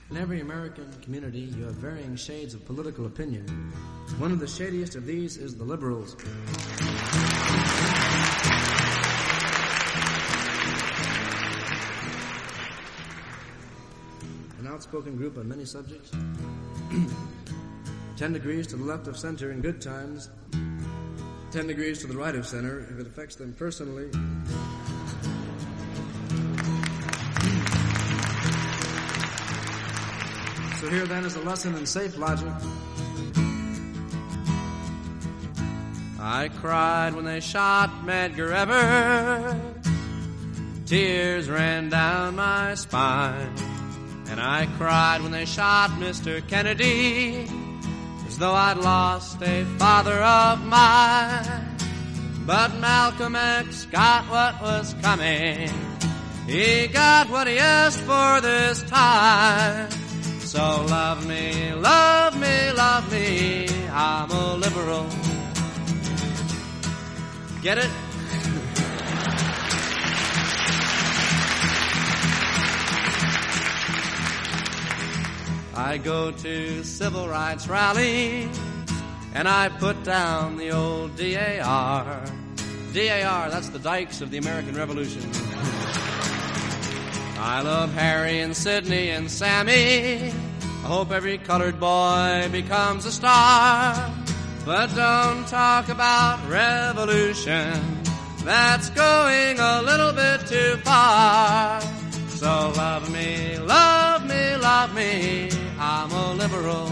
In every American community, you have varying shades of political opinion. One of the shadiest of these is the liberals. An outspoken group on many subjects. 10 degrees to the left of center in good times, 10 degrees to the right of center if it affects them personally. So here then is a lesson in safe logic. I cried when they shot Medgar Evers. Tears ran down my spine. And I cried when they shot Mr. Kennedy, as though I'd lost a father of mine. But Malcolm X got what was coming. He got what he asked for this time. So love me, love me, love me, I'm a liberal. Get it? I go to civil rights rallies and I put down the old DAR. DAR, that's the dykes of the American Revolution. I love Harry and Sidney and Sammy. I hope every colored boy becomes a star. But don't talk about revolution. That's going a little bit too far. So love me, love me, love me, I'm a liberal.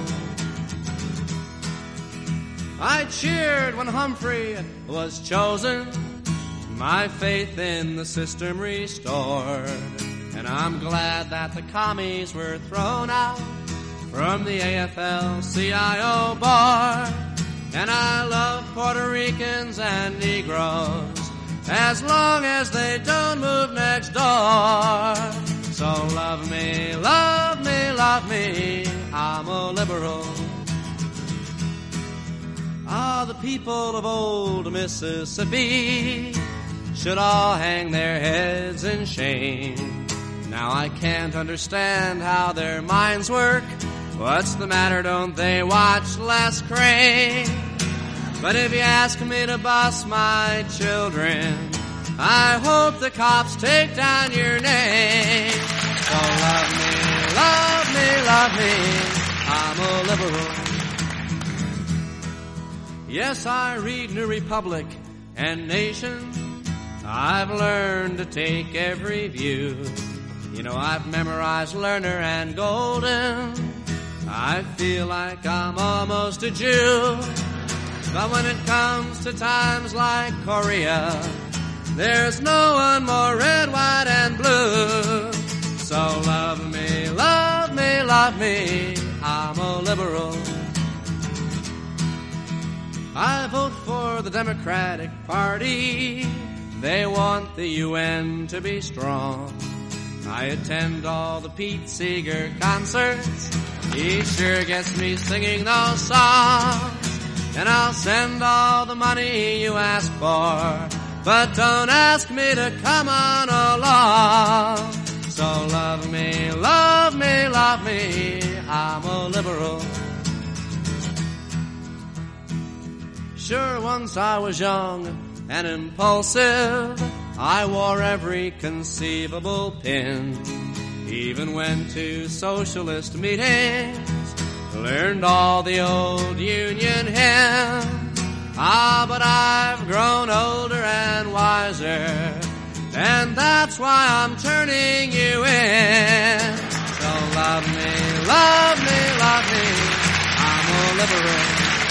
I cheered when Humphrey was chosen, my faith in the system restored. And I'm glad that the commies were thrown out from the AFL-CIO board. And I love Puerto Ricans and Negroes, as long as they don't move next door. So love me, love me, love me, I'm a liberal. Ah, the people of old Mississippi should all hang their heads in shame. Now I can't understand how their minds work. What's the matter, don't they watch Les Crane? But if you ask me to bus my children, I hope the cops take down your name. So love me, love me, love me, I'm a liberal. Yes, I read New Republic and Nation. I've learned to take every view. You know, I've memorized Lerner and Golden. I feel like I'm almost a Jew. But when it comes to times like Korea, there's no one more red, white, and blue. So love me, love me, love me, I'm a liberal. I vote for the Democratic Party. They want the UN to be strong. I attend all the Pete Seeger concerts. He sure gets me singing those songs. And I'll send all the money you ask for, but don't ask me to come on along. So love me, love me, love me, I'm a liberal. Sure, once I was young and impulsive, I wore every conceivable pin, even went to socialist meetings, learned all the old Union hymns. Ah, but I've grown older and wiser, and that's why I'm turning you in. So love me, love me, love me, I'm a liberal.